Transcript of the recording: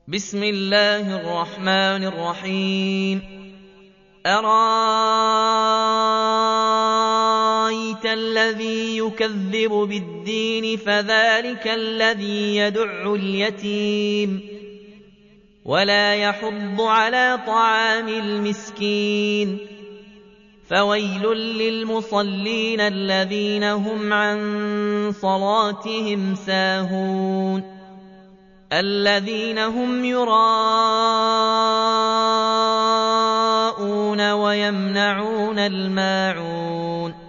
بسم الله الرحمن الرحيم أرأيت الذي يكذب بالدين فذلك الذي يدع اليتيم ولا يحض على طعام المسكين فويل للمصلين الذين هم عن صلاتهم ساهون الذين هم يراءون ويمنعون الماعون